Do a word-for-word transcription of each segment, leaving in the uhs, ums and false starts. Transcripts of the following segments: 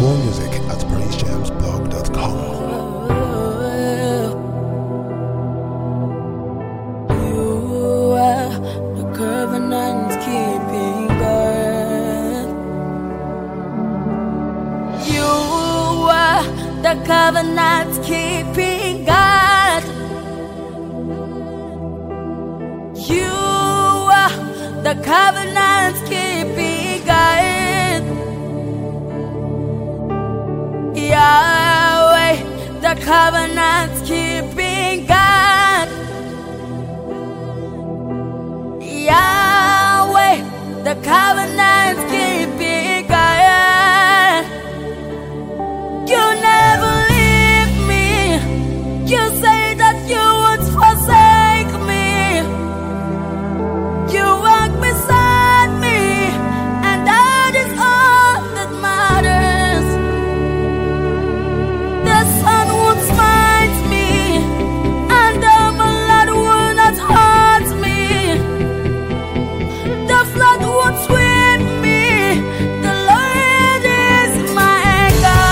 More music at praise jams blog dot com. You are the covenant keeping God. You are the covenant keeping God. You are the covenant keeping God. Yahweh, the covenant keeping God. Yahweh, the covenant keeping God. You never leave me. You say that you would forsake me. You walk beside me, and that is all that matters. The sun would smite me, and the blood would not hurt me. The flood would sweep me. The Lord is my anchor.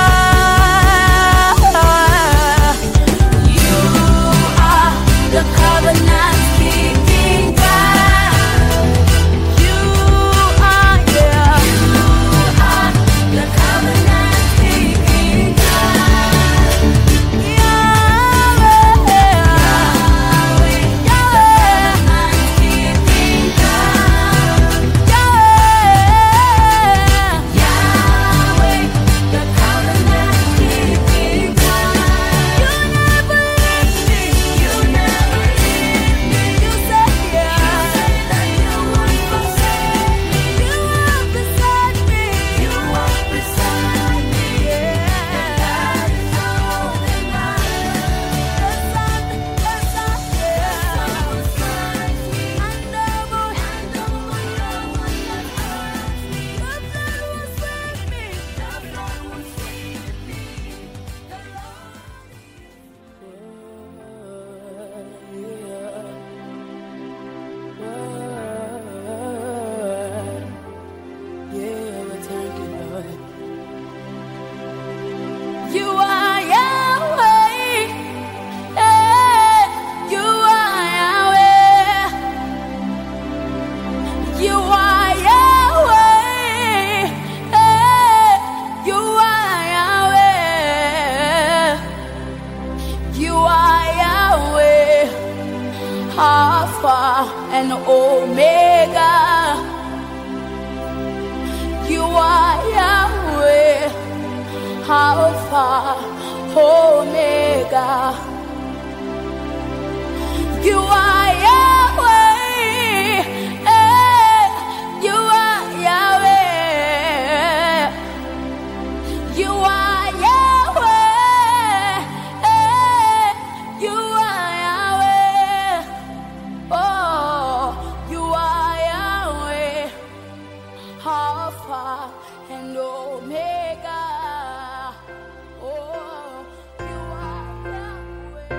You are the covenant keeping God. You are, yeah. You are the covenant keeping God. Yahweh, Yahweh, Yahweh, keeping God. Yahweh, Yahweh, the covenant keeping God. You never leave me. You never leave me. You say, yeah. You say that you won't forsake me. You walk beside me. You walk beside me. Yeah. And that is all that matters. The sun, the sun, yeah. The sun will smite me. And the moon, and the moon, the moon that hurts me. The flood will sweep me. The flood will sweep me. The Lord. Yeah, we thank you, Lord. You are Yahweh. Eh, you are Yahweh. You are Yahweh. Eh, you are Yahweh. You are Yahweh. Alpha and Omega. You are Yahweh. Alpha, Omega. You are Yahweh. Eh, you are Yahweh. You are Yahweh. Eh, you are Yahweh. Oh, you are Yahweh. Alpha and Omega. Oh, you are Yahweh.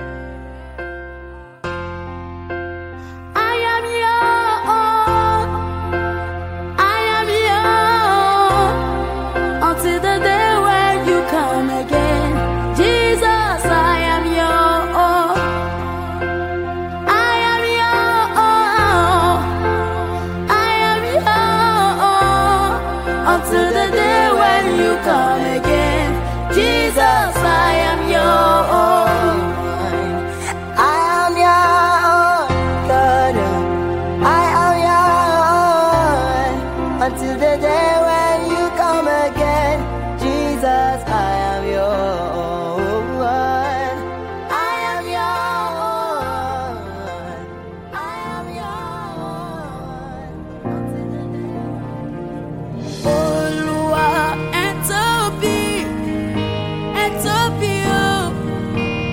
I am your own. I am your own. Until the day when you come again. Jesus, I am your own. I am your own. I am your own. Until the day when you come again. Jesus, I am your own. I am your own, God. I am your own. Until the day when you come again. Jesus, I am your own. I am your own. I am your own. Until the day. Olúwa, ẹ tóbi, ẹ tóbi o.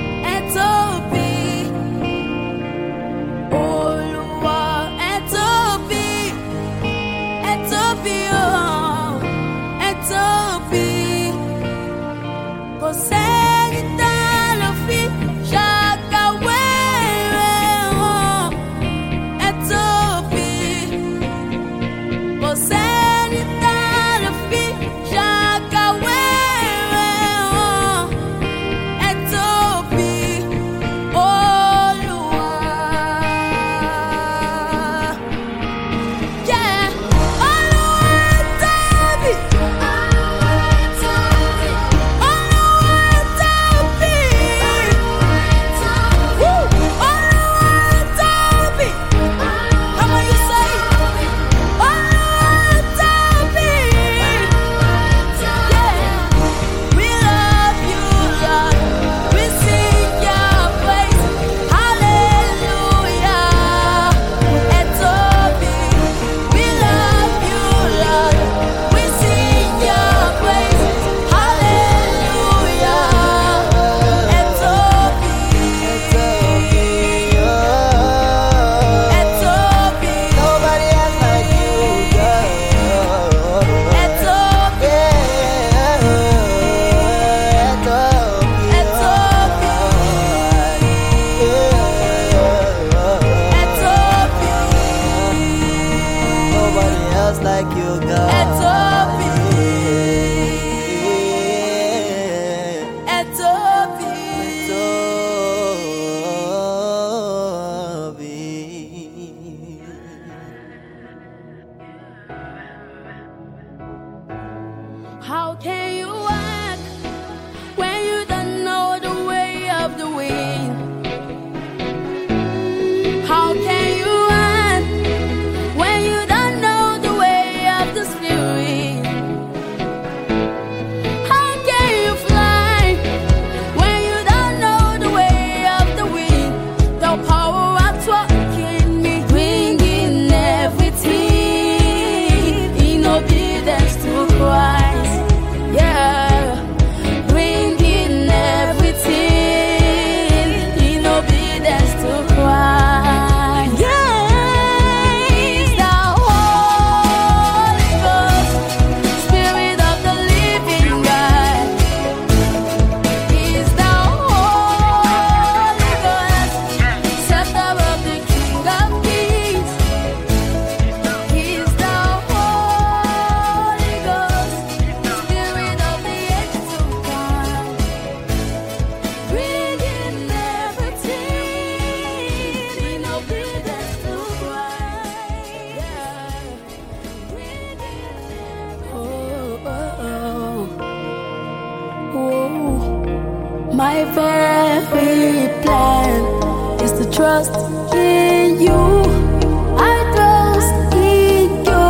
How can you walk when you don't know the way of the wind? How can you run when you don't know the way of the spirit? How can you fly when you don't know the way of the wind? The power at work in me, bringing everything in obedience to Christ. Yeah, bringing everything in obedience to Christ. Yeah, it's the Holy Ghost, Spirit of the living God. It's the Holy Ghost, scepter of the King of Kings. He's the Holy Ghost, Spirit of the age to come, bringing everything in obedience to Christ. Yeah, bringing everything. Oh, oh, oh. My very plan is to trust in you. I trust in you.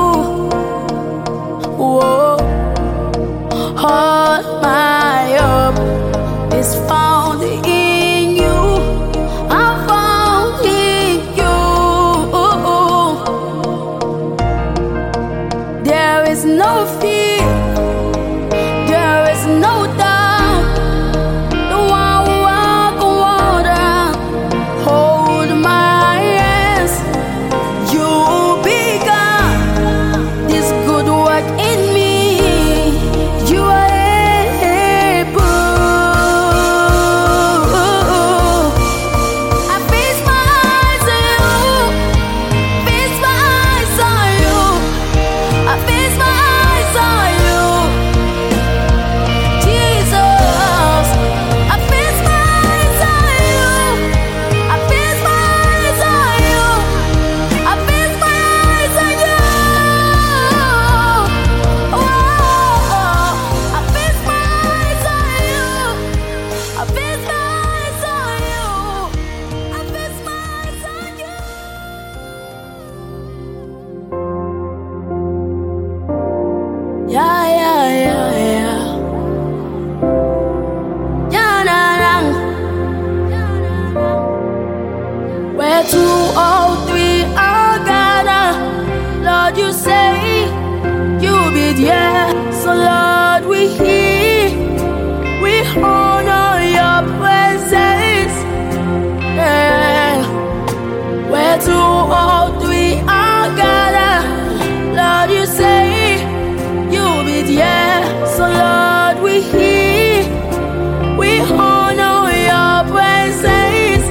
Whoa. All my hope is found in you. I'm found in you. There is no fear, there is no doubt. The one who walk on water, hold my hands. You began this good work in me. You are able. I fix my eyes on you. Fix my eyes on you. I fix my eyes on you. Jesus, I fix my eyes on you. I fix my eyes on you. I fix my eyes on you. Oh, I fix my eyes on you. I fix my eyes on you. I fix my eyes on you. Yeah, yeah, yeah, yeah. Yeah, nah, nah. Where two or three are gathered, Lord, you say you'll be there. So, Lord, we hear, we honor your presence. Yeah. Where two or three are gathered, Lord, you say you'll be there. So, Lord, we hear, we honor your presence.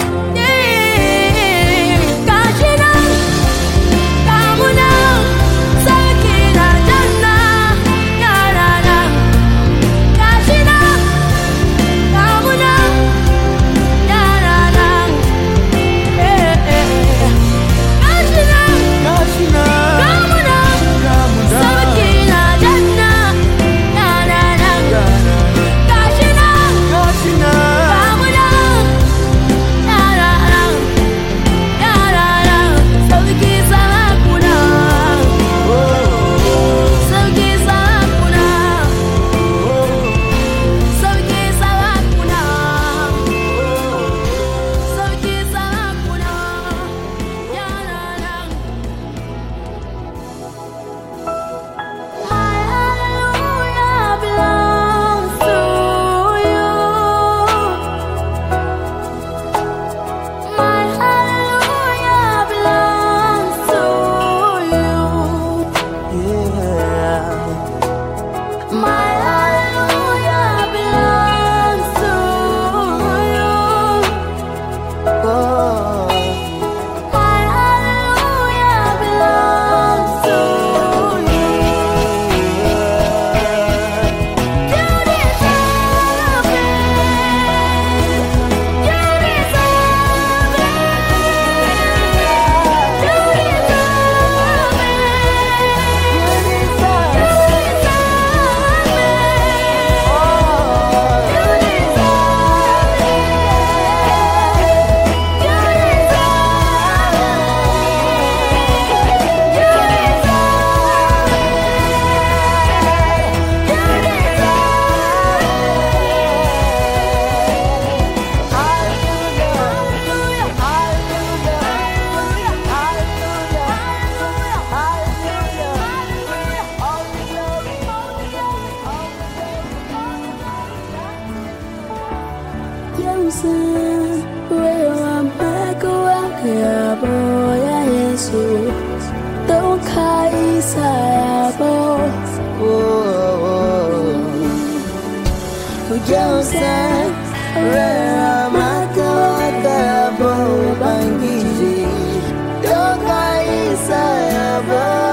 Yeah. Kashina, Kamuna, Sakina, Jana, Yarana. Kashina, Kamuna, Yarana. Yeah. Kashina, Kashina, Kamuna, Kamuna, Sakina, Jana, Johnson, where I'm back, yeah, boy, yes, you don't kaisa, boy. Johnson, where I'm back, yeah, boy, Bangiji, don't kaisa, boy.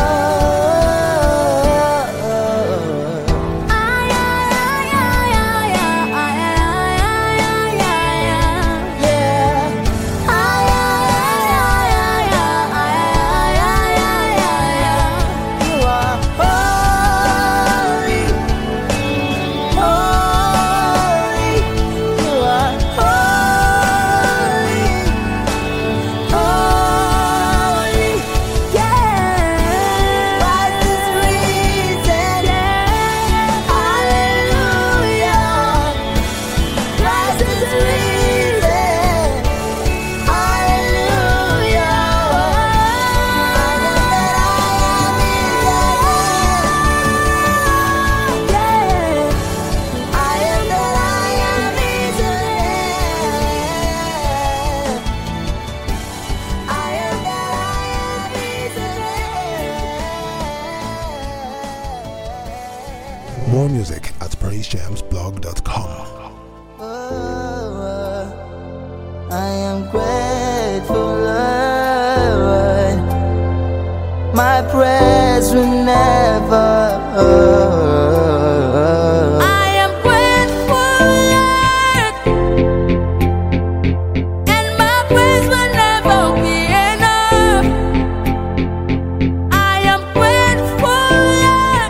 More music at praise jams blog dot com. Oh, I am grateful, Lord. My prayers will never. I am grateful, Lord, and my praise will never be enough. I am grateful, Lord.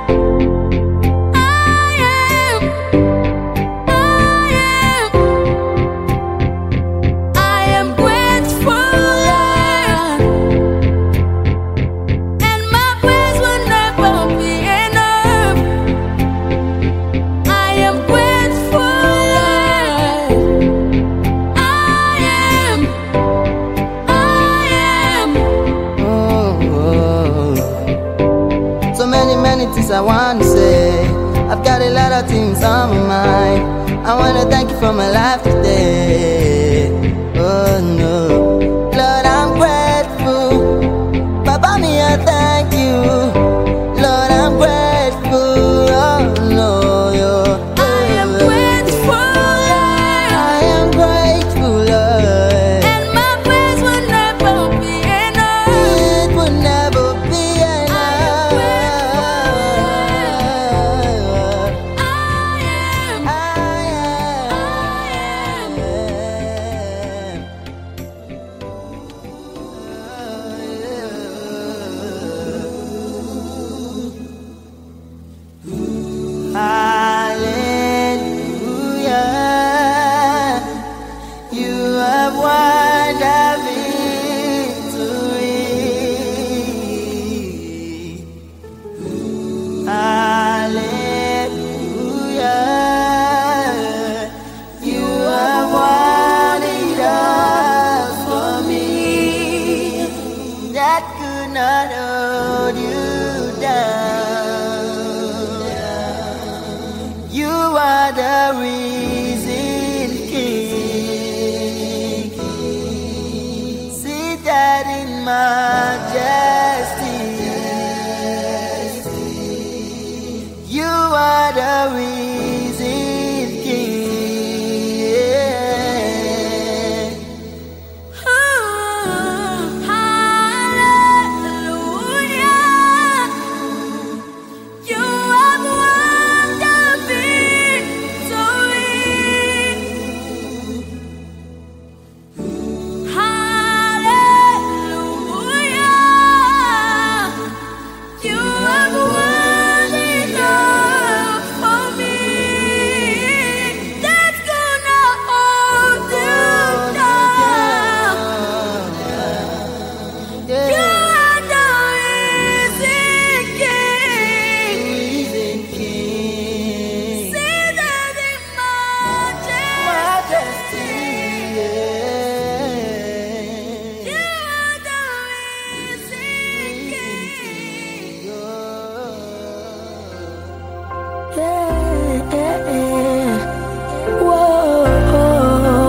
I want to say, I've got a lot of things on my mind. I want to thank you for my life today. Oh no, Lord, I'm grateful. Papa, me, I thank you. Lord, I'm grateful. Oh no, yo. I am grateful, Lord. I am grateful, Lord. And my praise will never be enough. It will never be enough. Hallelujah, you have won the victory. Hallelujah, you have won it all for me. That could not hold you down. You are the risen King, seated in majesty. You are the risen King. Hallelujah, you have won the victory. Hallelujah, you have won it all for me. That's gonna hold you down. You Yeah. are the risen King, Risen King, seated in majesty. majesty. You are the risen King. Yeah, yeah, yeah. Whoa.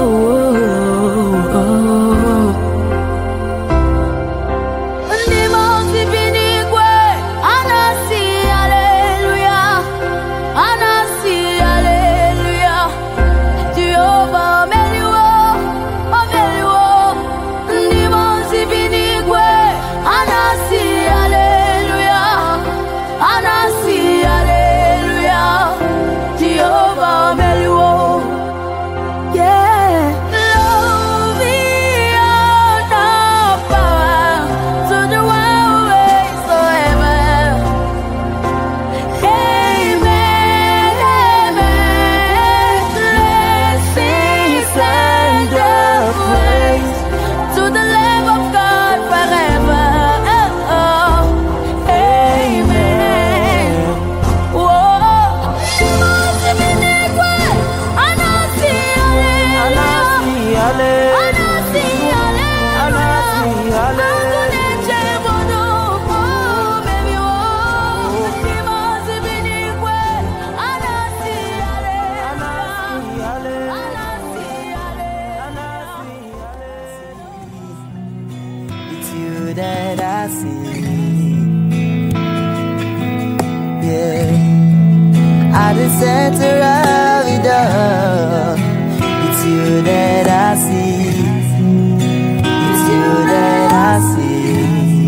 the center of it all. It's you that I see. It's you that I see.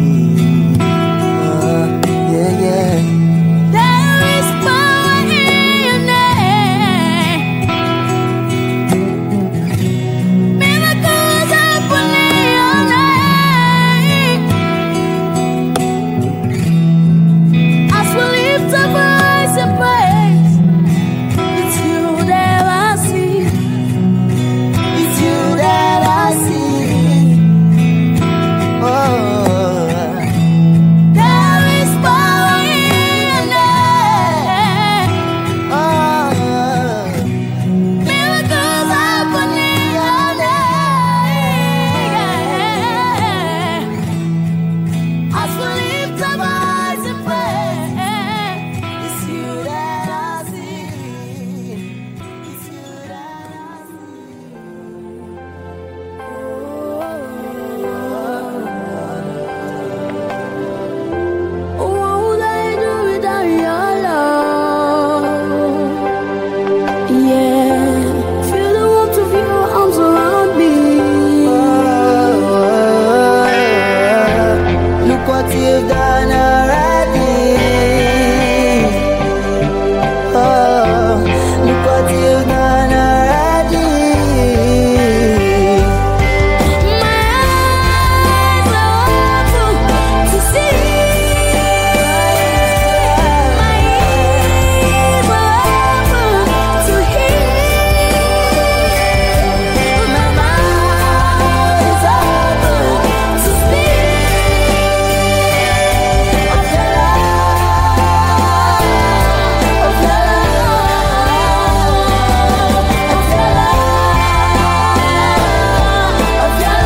Oh, yeah, yeah. There is power in your name. Miracles happen in your name. As we lift our voice and praise, it's you that I see. It's you that I see. Oh, There is power in your name. oh, Miracles happen in your name. As we lift our voice and praise, it's you that I see. It's you that I what would I do without your love? Yeah, feel the warmth of your arms around me. see. Look what you've done already. Oh, look what you've done already. My eyes are open to see. My ears are open to hear. My mouth is open to speak of your love, of your love, of your love, of your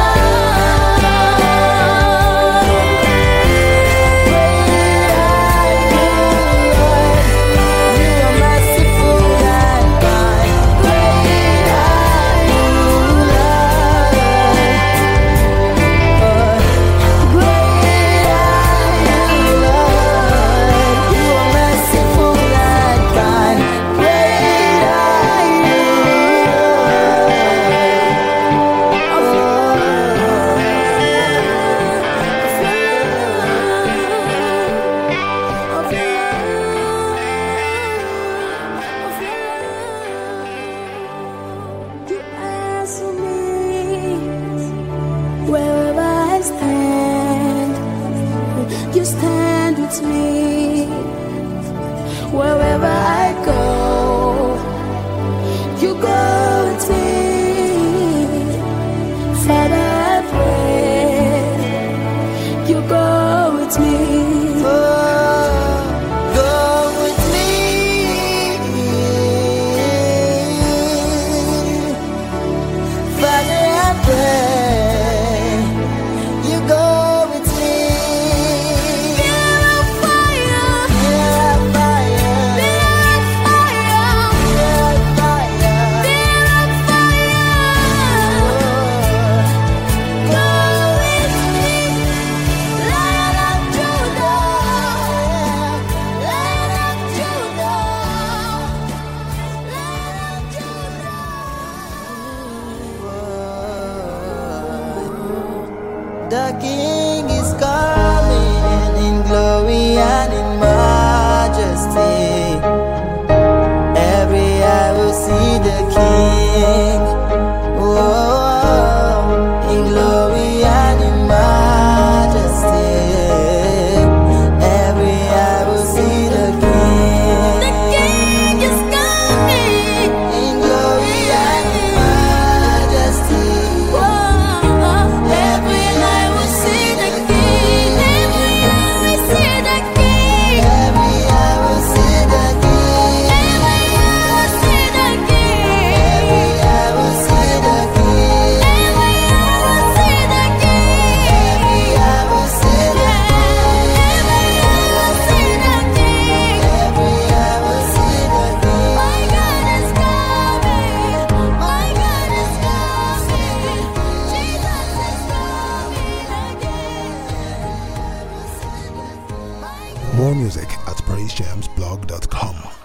Wherever I stand, you stand with me. Wherever I go, you go with me. Father, I pray, you go with me. Oh, go with me. Father, I pray, you go with me. Feel a fire, Feel a fire, feel a fire, feel a fire. feel a fire. Go with me, Lion of Judah, Lion of Judah, Lion of Judah. The King is coming in glory and in majesty. Every eye will see the King. Oh, in glory and in majesty. Every eye will see the King. The King is coming. In glory and in majesty. Whoa, every eye will see the King. Every eye will see the King. Every eye will see the King. Every eye will see the King. Every eye will see the King. Every eye will see the King. Every eye will see the King. Every eye will see the King. Every eye will see the King. My God is coming. My God is coming. Jesus is coming again. My God. More music at praise jams blog dot com.